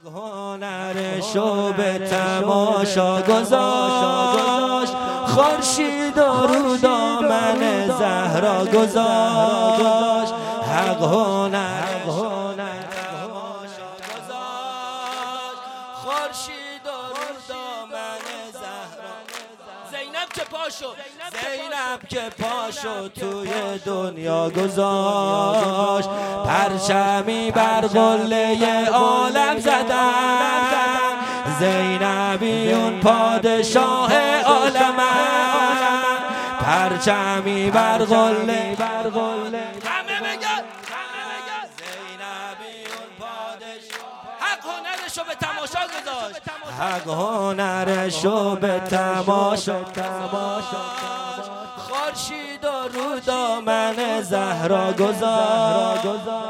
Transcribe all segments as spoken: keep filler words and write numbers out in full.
هنرشو به تماشا گذاشت، خورشید رو دامن زهرا گذاشت. حق هنر تماشا گذاشت، خورشید رو دامن زهرا. زینب که پاشو زینب که پاشو توی دنیا گذاشت، پرچمی بر قله عالم زدن. زینبیون پادشاه عالم، پرچمی بر قله بر قله همه بگن زینبیون پادشاه. حق هنرشو به تماشا گذاشت، حق هنرشو به تماشا گذاشت. خورشید رو دامن زهرا گذاشت،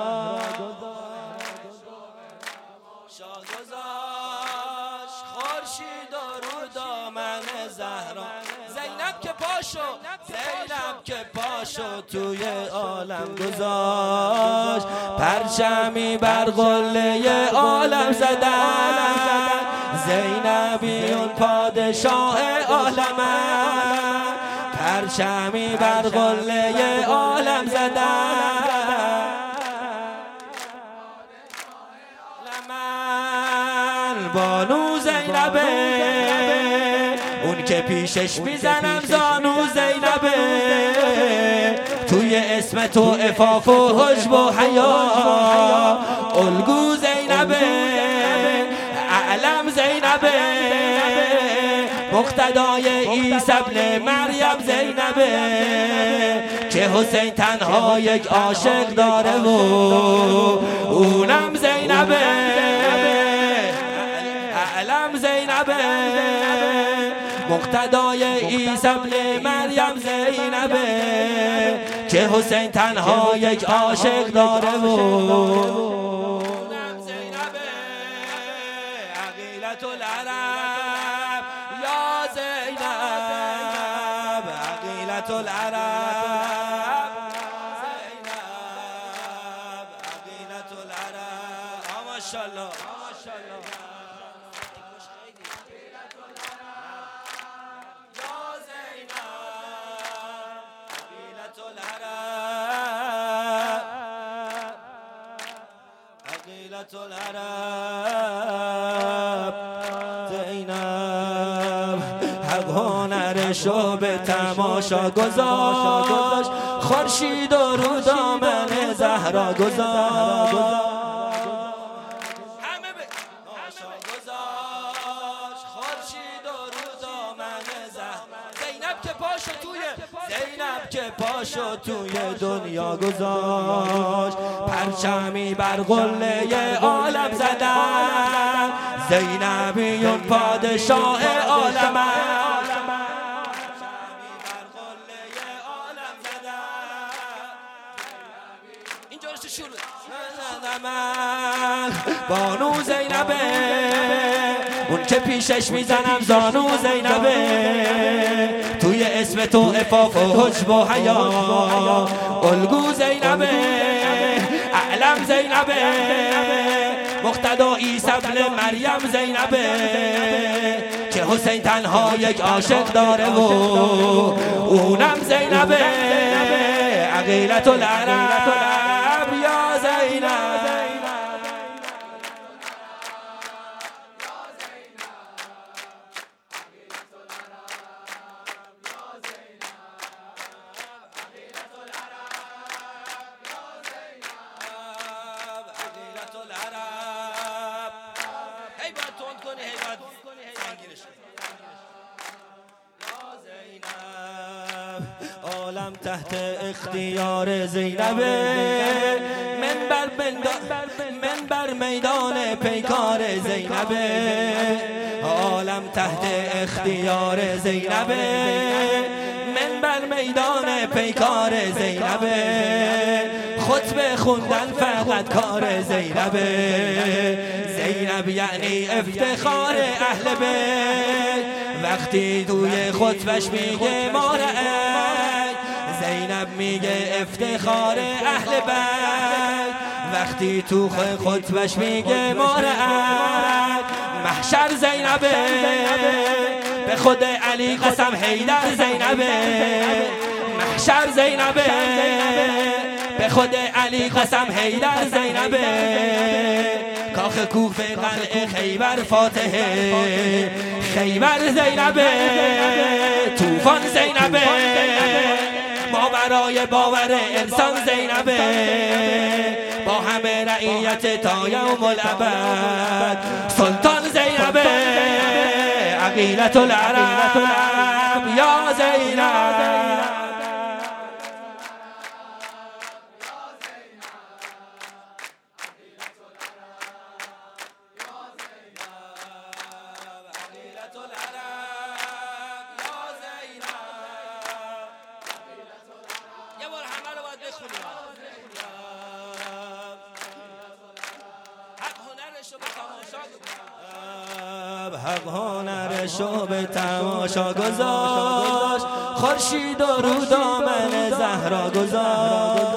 خورشید رو دامن زهرا. زینب که پاشو زینب که پاشو توی عالم گذاشت، پرچمی بر قله عالم زدن. زینبیون پادشاه عالم، پرچمی بر قله عالم زدن. من بانو زینبه، اون که پیشش میزنم زانو زینبه. توی اسم تو عفاف و حجب و حیا، الگو زینبه، اعلم زینبه. مقتدای عیسی ابن مریم زینبه، که حسین تنها یک عاشق داره و اونم زینبه. اعلم زینبه، مقتدای عیسی ابن مریم زینبه، که حسین تنها یک عاشق داره و اونم زینبه. عقیلة العرب یا زینب، عقیلة العرب زینب، عقیلة العرب. ماشاءالله العرب زینب. حق هنرشو به تماشا گذاشت، خورشید رو دامن زهرا گذاشت. زینب که پاشو توی زینب که پاشو توی دنیا گذاشت، پرچمی بر قله عالم زدن. زینبیون پادشاه عالم، اینجا شروع. بانو زینبه، اون که پیشش میزنم زانو زینبه. توی اسم تو عفاف و حجب و حیا، الگو زینبه، اعلم زینبه. مقتدا عیسی ابن مریم زینبه، که حسین تنها یک عاشق داره و اونم زینبه. عقیلة العرب یا زینب. عالم تحت اختیار زینبه، منبر منبر میدان پیکار زینبه. عالم تحت اختیار زینبه، منبر میدان پیکار زینبه. خطبه خوندن فقط کار زینبه. زینب یعنی افتخار اهل بیت، وقتی توی خطبش میگه ما رأی. زینب میگه افتخار اهل بیت، وقتی تو خطبش میگه ما رأی. محشر زینبه، به خود علی قسم حیدر زینبه، محشر زینبه، به خود علی قسم حیدر زینبه، کاخ کوفه قلعه خیبر فاتحه خیبر زینبه، طوفان زینبه، ما برای باور انسان زینبه، با همه رعیت تا یوم الابد سلطان زینبه، عقیلة العرب یا زینب. حق هنرشو به تماشا گذاشت، خورشید و رو دامن زهرا گذاشت،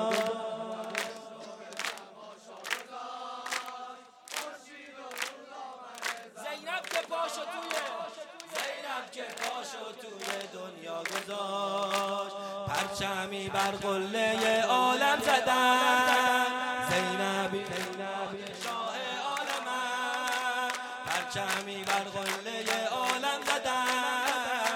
زینب که پاشو توی زینب که پاشو توی دنیا گذاشت، پرچمی بر قله عالم زدن، زینبی شاه عالم، پرچمی بر قله عالم زدن،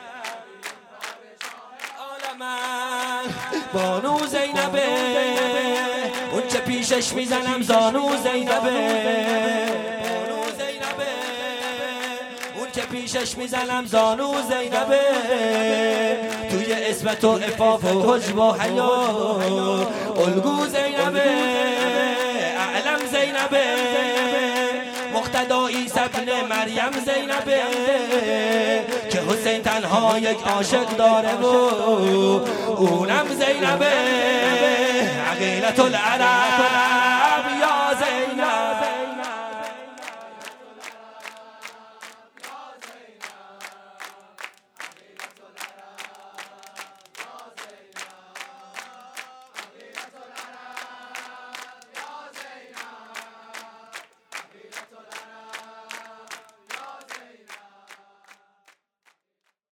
عالم بانو زینبه، اون چه پیشش میزنم زانو زینبه، بانو زینبه، اون که پیشش میزنم زانو زینبه، توی اسمت و عفاف و حجب و حیا الگو زینبه، اعلم زینبه، مقتدا عیسی ابن مریم زینبه، که حسین تنها یک عاشق داره و اونم زینبه، عقیلة العرب